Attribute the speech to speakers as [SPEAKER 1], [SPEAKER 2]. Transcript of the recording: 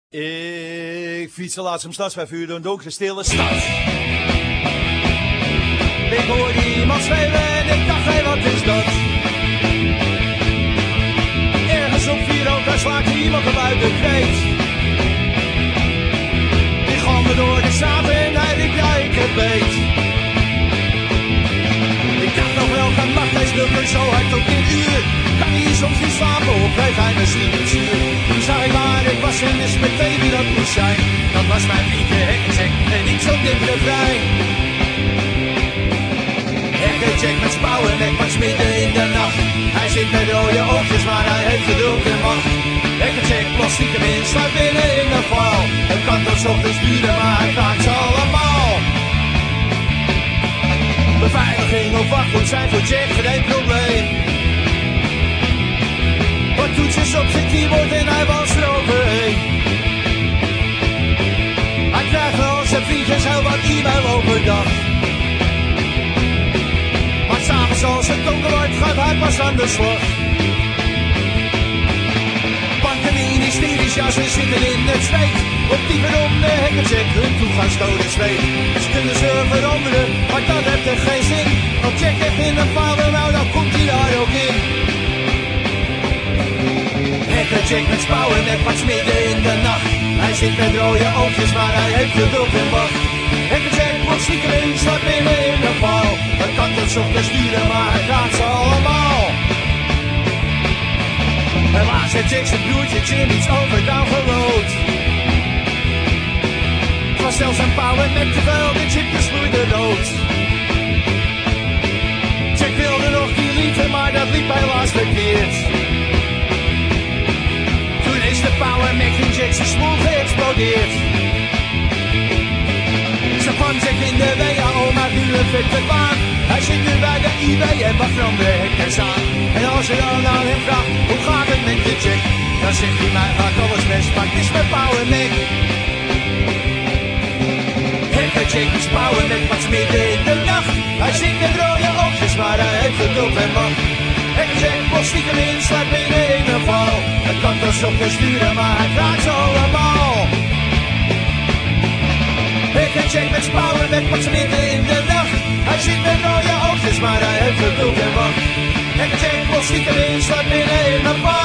[SPEAKER 1] Ik fietste laatst om stadsvijfuur door een donkere stille stad. Ik hoorde iemand schreeuwen en ik dacht, hé, wat is dat? Ergens op 4 ook, daar slaakt iemand een luide kreet. Ik galmde door de straat en hij riep, ja, ik heb beet. Ik dacht nog wel, gaan nacht, hij snuppert zo hard op dit uur. Kan hij soms niet slapen of heeft hij misschien niet zuur? Toen zag ik waar ik was en wist meteen wie dat moest zijn. Dat was mijn vriendje Hekkenjack en niet zo'n dik refrein. Hekkenjack met spouwen en was midden in de nacht. Hij zit met rode oogjes, maar hij heeft geduld en macht. Hekkenjack plost stiekem in, sluit binnen in de val. Het kan tot 's ochtends duren, maar hij raakt ze allemaal. Beveiliging of wachtwoord zijn voor Jack geen probleem. Wat toetjes op zijn keyboard en hij was eroverheen. Hij krijgt wel zijn vriendjes heel wat e-mail overdag. Maar s'avonds als het donker wordt gaat hij pas aan de slag. Banken, ministeries, ja ze zitten in het zweet. Op die om de Hekkenjack hun toegangscode zweet. Ze kunnen ze veranderen, maar dat heeft er geen zin. Want Jack echt in een file, nou dan komt hij daar ook in. Hekkenjack met spouwen en pas midden in de nacht. Hij zit met rode oogjes, maar hij heeft geduld en wacht. Hekkenjack wordt stiekem in, slaat binnen in de val. Het kan tot 's ochtends duren, maar hij gaat ze allemaal. Helaas heeft Jack zijn broertje Jim iets overdaan gelood. Het was zelfs een pauw en met te veel, de chipjes vloeiden rood. Jack wilde nog die liefde, maar dat liep helaas verkeerd. Toen is de power making Jack zijn smoel geëxplodeerd. Zo kwam Jack in de WHO, maar nu een vette baan. Hij zit nu bij de IB en wacht van de hekkers aan. En als je dan aan hem vraagt, hoe gaat het met je Jack? Dan zegt hij, mij gaat alles best, maar het is mijn power mac. Hekkenjack is power mac, wat midden in de nacht. Hij zit met rode oogjes, maar hij heeft geduld en macht. Hekkenjack plost stiekem in, sluit binnen in een val. Het kan tot 's ochtends duren, maar hij raakt ze allemaal. Hekkenjack met spouwen met wat midden in de nacht. Hij zit met rode oogjes, maar hij heeft geduld en wacht. Hekkenjack plost stiekem in, sluit binnen in een val.